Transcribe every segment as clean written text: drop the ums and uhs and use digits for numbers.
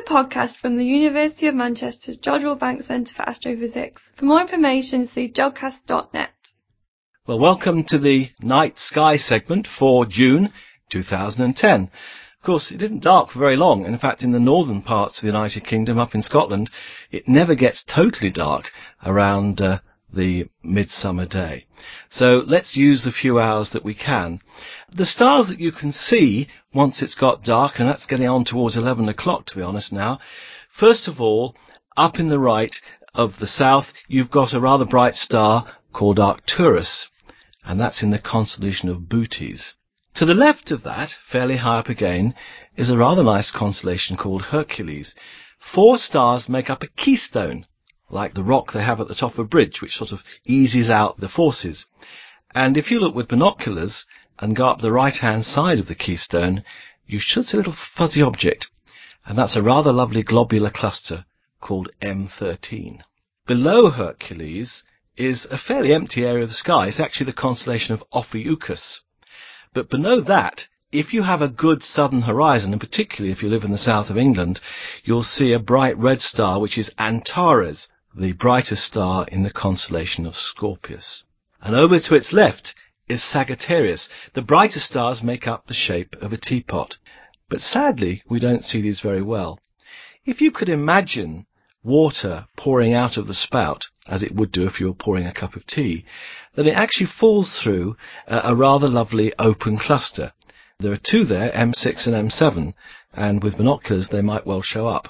a podcast from the University of Manchester's George Wilbanks Centre for Astrophysics. For more information, see jodcast.net. Well, welcome to the Night Sky segment for June 2010. Of course, it isn't dark for very long. In fact, in the northern parts of the United Kingdom, up in Scotland, it never gets totally dark around the midsummer day. So let's use the few hours that we can. The stars that you can see once it's got dark, and that's getting on towards 11 o'clock to be honest now. First of all, up in the right of the south, you've got a rather bright star called Arcturus, and that's in the constellation of Bootes. To the left of that, fairly high up again, is a rather nice constellation called Hercules. 4 stars make up a keystone, like the rock they have at the top of a bridge, which sort of eases out the forces. And if you look with binoculars and go up the right-hand side of the keystone, you should see a little fuzzy object, and that's a rather lovely globular cluster called M13. Below Hercules is a fairly empty area of the sky. It's actually the constellation of Ophiuchus. But below that, if you have a good southern horizon, and particularly if you live in the south of England, you'll see a bright red star, which is Antares, the brightest star in the constellation of Scorpius. And over to its left is Sagittarius. The brightest stars make up the shape of a teapot. But sadly, we don't see these very well. If you could imagine water pouring out of the spout, as it would do if you were pouring a cup of tea, then it actually falls through a rather lovely open cluster. There are 2 there, M6 and M7, and with binoculars they might well show up.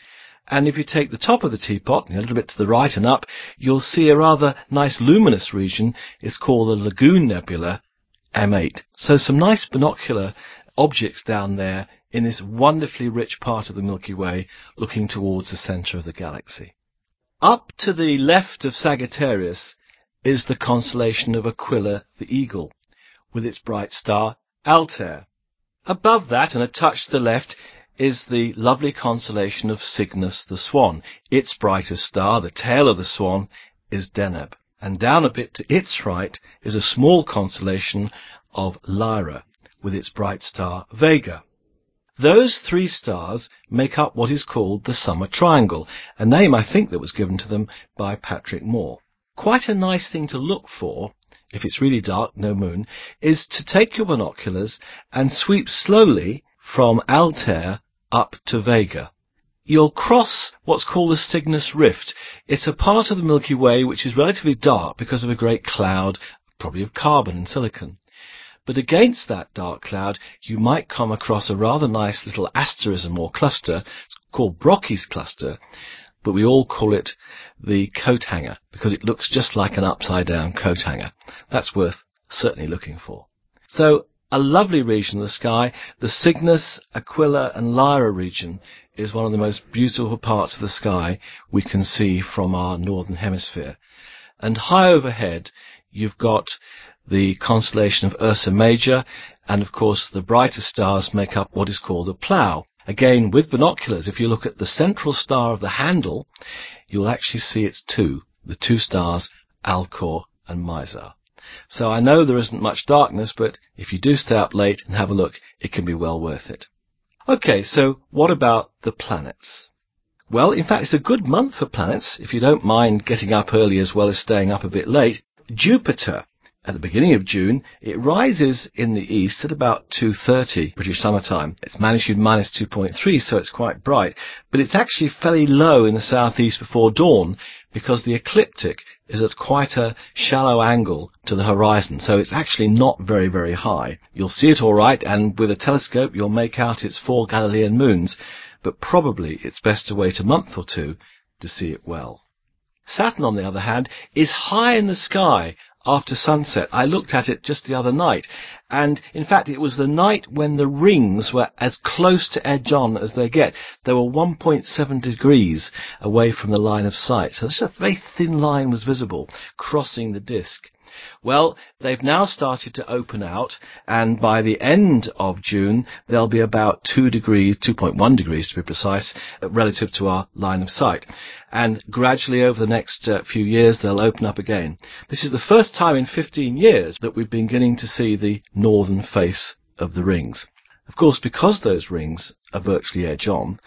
And if you take the top of the teapot, and a little bit to the right and up, you'll see a rather nice luminous region. It's called the Lagoon Nebula, M8. So some nice binocular objects down there in this wonderfully rich part of the Milky Way, looking towards the centre of the galaxy. Up to the left of Sagittarius is the constellation of Aquila the Eagle, with its bright star Altair. Above that, and a touch to the left, is the lovely constellation of Cygnus the Swan. Its brightest star, the tail of the swan, is Deneb. And down a bit to its right is a small constellation of Lyra, with its bright star Vega. Those 3 stars make up what is called the Summer Triangle, a name I think that was given to them by Patrick Moore. Quite a nice thing to look for, if it's really dark, no moon, is to take your binoculars and sweep slowly from Altair up to Vega. You'll cross what's called the Cygnus Rift. It's a part of the Milky Way which is relatively dark because of a great cloud, probably of carbon and silicon. But against that dark cloud, you might come across a rather nice little asterism or cluster. It's called Brocchi's cluster, but we all call it the coat hanger because it looks just like an upside-down coat hanger. That's worth certainly looking for. So, a lovely region of the sky. The Cygnus, Aquila and Lyra region is one of the most beautiful parts of the sky we can see from our northern hemisphere. And high overhead, you've got the constellation of Ursa Major, and of course the brightest stars make up what is called a Plough. Again, with binoculars, if you look at the central star of the handle, you'll actually see it's 2, the 2 stars, Alcor and Mizar. So I know there isn't much darkness, but if you do stay up late and have a look, it can be well worth it. Okay, so what about the planets? Well, in fact, it's a good month for planets, if you don't mind getting up early as well as staying up a bit late. Jupiter, at the beginning of June, it rises in the east at about 2:30 British Summer Time. It's magnitude minus 2.3, so it's quite bright, but it's actually fairly low in the southeast before dawn because the ecliptic is at quite a shallow angle to the horizon, so it's actually not very, very high. You'll see it all right, and with a telescope you'll make out its 4 Galilean moons, but probably it's best to wait a month or 2 to see it well. Saturn, on the other hand, is high in the sky after sunset. I looked at it just the other night, and in fact it was the night when the rings were as close to edge on as they get. They were 1.7 degrees away from the line of sight, so just a very thin line was visible crossing the disk. Well, they've now started to open out, and by the end of June, they'll be about 2 degrees, 2.1 degrees to be precise, relative to our line of sight. And gradually over the next few years, they'll open up again. This is the first time in 15 years that we've been beginning to see the northern face of the rings. Of course, because those rings are virtually edge-on,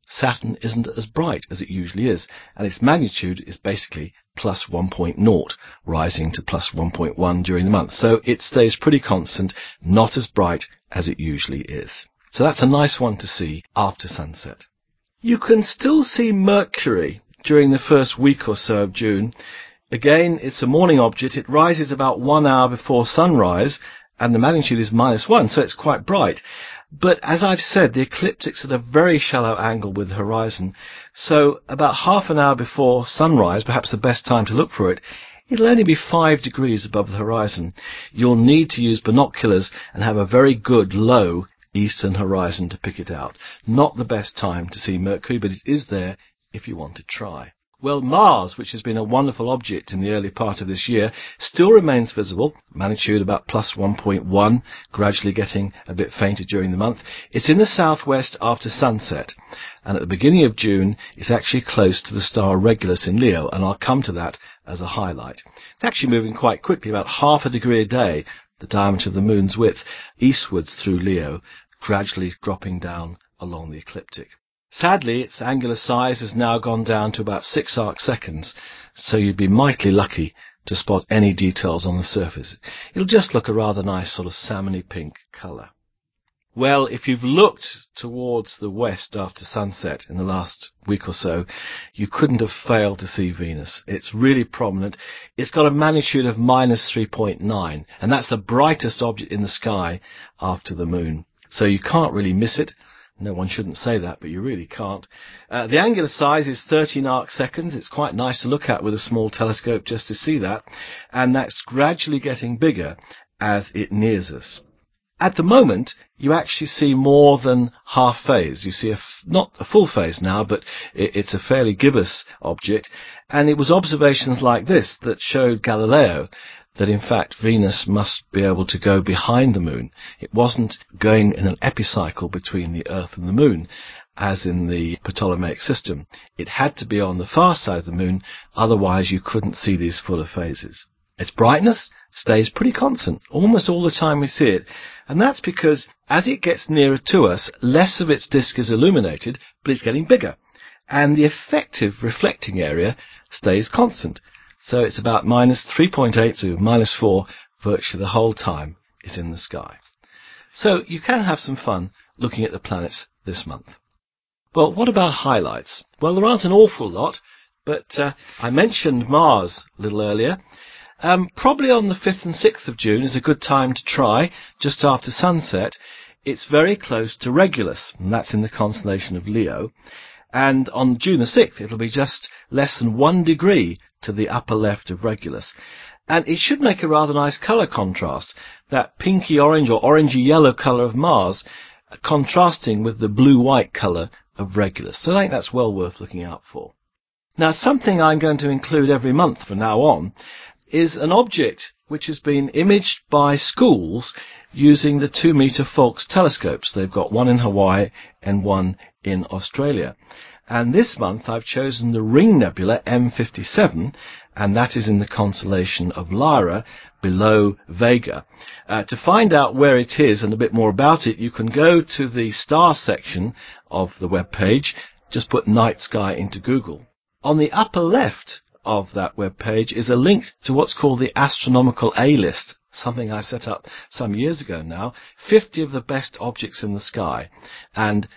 Saturn isn't as bright as it usually is, and its magnitude is basically plus 1.0, rising to plus 1.1 during the month. So it stays pretty constant, not as bright as it usually is. So that's a nice one to see after sunset. You can still see Mercury during the first week or so of June. Again, it's a morning object. It rises about 1 hour before sunrise, and the magnitude is -1, so it's quite bright. But as I've said, the ecliptic's at a very shallow angle with the horizon, so about half an hour before sunrise, perhaps the best time to look for it, it'll only be 5 degrees above the horizon. You'll need to use binoculars and have a very good low eastern horizon to pick it out. Not the best time to see Mercury, but it is there if you want to try. Well, Mars, which has been a wonderful object in the early part of this year, still remains visible, magnitude about plus 1.1, gradually getting a bit fainter during the month. It's in the southwest after sunset, and at the beginning of June, it's actually close to the star Regulus in Leo, and I'll come to that as a highlight. It's actually moving quite quickly, about half a degree a day, the diameter of the moon's width, eastwards through Leo, gradually dropping down along the ecliptic. Sadly, its angular size has now gone down to about 6 arcseconds, so you'd be mightily lucky to spot any details on the surface. It'll just look a rather nice sort of salmony pink colour. Well, if you've looked towards the west after sunset in the last week or so, you couldn't have failed to see Venus. It's really prominent. It's got a magnitude of -3.9, and that's the brightest object in the sky after the moon. So you can't really miss it. No, one shouldn't say that, but you really can't. The angular size is 13 arcseconds. It's quite nice to look at with a small telescope just to see that. And that's gradually getting bigger as it nears us. At the moment, you actually see more than half phase. You see not a full phase now, but it's a fairly gibbous object. And it was observations like this that showed Galileo that in fact Venus must be able to go behind the moon. It wasn't going in an epicycle between the Earth and the moon, as in the Ptolemaic system. It had to be on the far side of the moon, otherwise you couldn't see these fuller phases. Its brightness stays pretty constant almost all the time we see it, and that's because as it gets nearer to us, less of its disk is illuminated, but it's getting bigger, and the effective reflecting area stays constant. So it's about -3.8 to -4 virtually the whole time it's in the sky. So you can have some fun looking at the planets this month. Well, what about highlights? Well, there aren't an awful lot, but I mentioned Mars a little earlier. Probably on the 5th and 6th of June is a good time to try, just after sunset. It's very close to Regulus, and that's in the constellation of Leo. And on June the 6th, it'll be just less than 1 degree to the upper left of Regulus. And it should make a rather nice colour contrast, that pinky orange or orangey yellow colour of Mars contrasting with the blue-white colour of Regulus. So I think that's well worth looking out for. Now, something I'm going to include every month from now on is an object which has been imaged by schools using the 2-metre Faulkes telescopes. They've got one in Hawaii and one in Australia. And this month I've chosen the Ring Nebula M57, and that is in the constellation of Lyra, below Vega. To find out where it is and a bit more about it, you can go to the star section of the web page. Just put night sky into Google. On the upper left of that web page is a link to what's called the Astronomical A-list, something I set up some years ago now, 50 of the best objects in the sky, and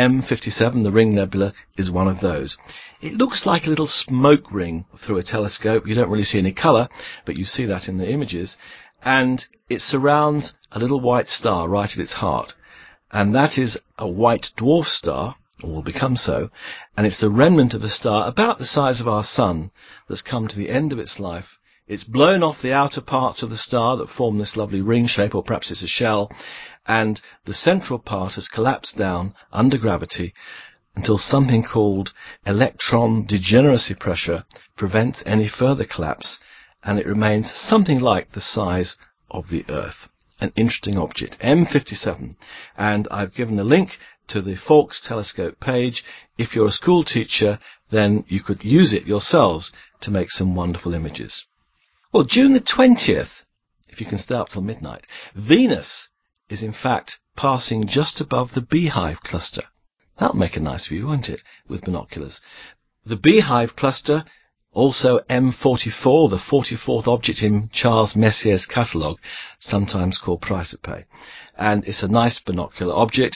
M57, the Ring Nebula, is one of those. It looks like a little smoke ring through a telescope. You don't really see any colour, but you see that in the images, and it surrounds a little white star right at its heart, and that is a white dwarf star, or will become so, and it's the remnant of a star about the size of our sun that's come to the end of its life. It's blown off the outer parts of the star that form this lovely ring shape, or perhaps it's a shell, and the central part has collapsed down under gravity until something called electron degeneracy pressure prevents any further collapse, and it remains something like the size of the Earth. An interesting object, M57, and I've given the link to the Faulkes telescope page. If you're a school teacher, then you could use it yourselves to make some wonderful images. Well, June the 20th, if you can stay up till midnight, Venus is in fact passing just above the Beehive cluster. That'll make a nice view, won't it, with binoculars. The Beehive cluster, also M44, the 44th object in Charles Messier's catalogue, sometimes called Chrysope. And it's a nice binocular object.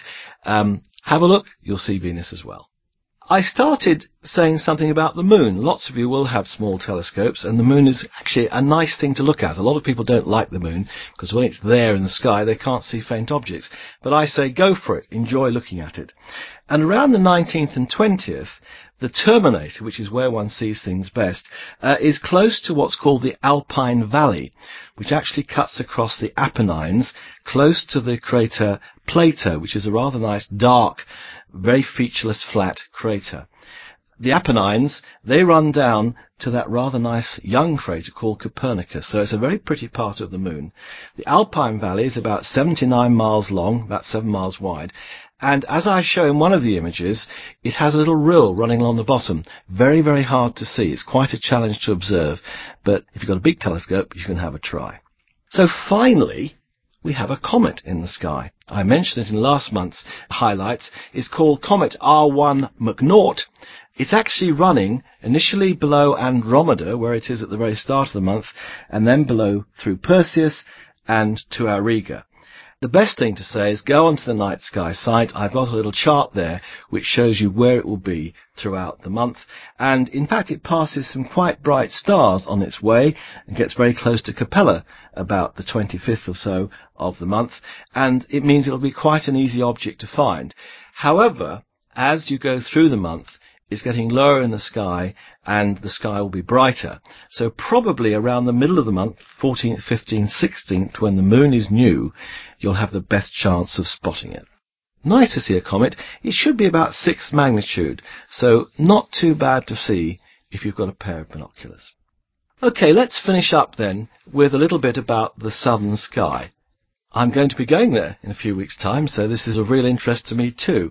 Have a look, you'll see Venus as well. I started saying something about the moon. Lots of you will have small telescopes, and the moon is actually a nice thing to look at. A lot of people don't like the moon, because when it's there in the sky, they can't see faint objects. But I say go for it. Enjoy looking at it. And around the 19th and 20th, the terminator, which is where one sees things best, is close to what's called the Alpine Valley, which actually cuts across the Apennines, close to the crater Plato, which is a rather nice, dark, very featureless, flat crater. The Apennines, they run down to that rather nice young crater called Copernicus, so it's a very pretty part of the moon. The Alpine Valley is about 79 miles long, about 7 miles wide, and as I show in one of the images, it has a little rill running along the bottom. Very, very hard to see. It's quite a challenge to observe, but if you've got a big telescope, you can have a try. So finally, we have a comet in the sky. I mentioned it in last month's highlights. It's called Comet R1 McNaught. It's actually running initially below Andromeda, where it is at the very start of the month, and then below through Perseus and to Auriga. The best thing to say is go onto the Night Sky site. I've got a little chart there which shows you where it will be throughout the month. And in fact, it passes some quite bright stars on its way and gets very close to Capella about the 25th or so of the month. And it means it'll be quite an easy object to find. However, as you go through the month, it's getting lower in the sky and the sky will be brighter. So probably around the middle of the month, 14th, 15th, 16th, when the moon is new, you'll have the best chance of spotting it. Nice to see a comet. It should be about 6 magnitude, so not too bad to see if you've got a pair of binoculars. Okay, let's finish up then with a little bit about the southern sky. I'm going to be going there in a few weeks' time, so this is of real interest to me too.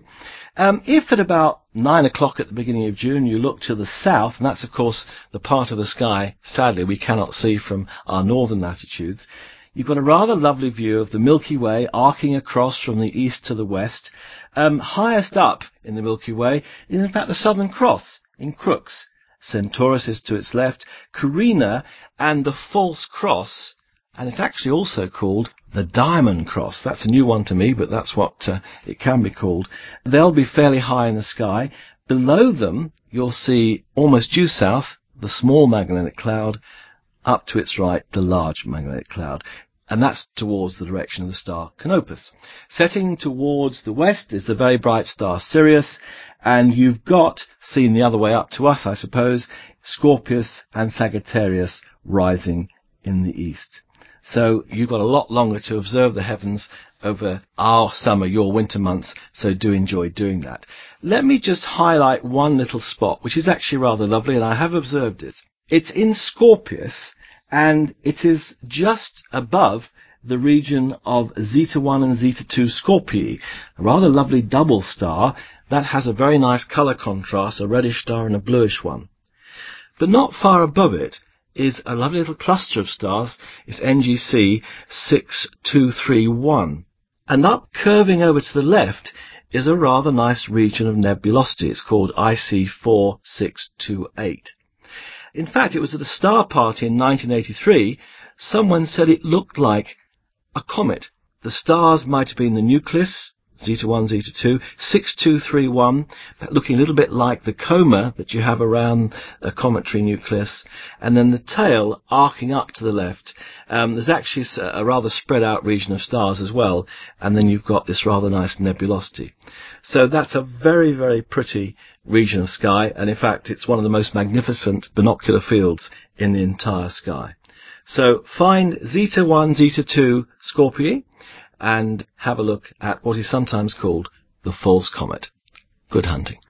If at about 9 o'clock at the beginning of June you look to the south, and that's of course the part of the sky, sadly, we cannot see from our northern latitudes, you've got a rather lovely view of the Milky Way arcing across from the east to the west. Highest up in the Milky Way is in fact the Southern Cross in Crooks. Centaurus is to its left, Carina and the False Cross, and it's actually also called the Diamond Cross. That's a new one to me, but that's what it can be called. They'll be fairly high in the sky. Below them, you'll see almost due south, the small magnetic cloud, up to its right, the large magnetic cloud. And that's towards the direction of the star Canopus. Setting towards the west is the very bright star Sirius, and you've got, seen the other way up to us, I suppose, Scorpius and Sagittarius rising in the east. So you've got a lot longer to observe the heavens over our summer, your winter months, so do enjoy doing that. Let me just highlight one little spot, which is actually rather lovely, and I have observed it. It's in Scorpius, and it is just above the region of Zeta 1 and Zeta 2 Scorpii, a rather lovely double star that has a very nice colour contrast, a reddish star and a bluish one. But not far above it is a lovely little cluster of stars. It's NGC 6231. And up curving over to the left is a rather nice region of nebulosity. It's called IC 4628. In fact, it was at a star party in 1983, someone said it looked like a comet. The stars might have been the nucleus, Zeta 1, Zeta 2, 6231, looking a little bit like the coma that you have around a cometary nucleus, and then the tail arcing up to the left. There's actually a rather spread out region of stars as well, and then you've got this rather nice nebulosity. So that's a very, very pretty region of sky, and in fact it's one of the most magnificent binocular fields in the entire sky. So find Zeta 1, Zeta 2 Scorpii, and have a look at what is sometimes called the false comet. Good hunting.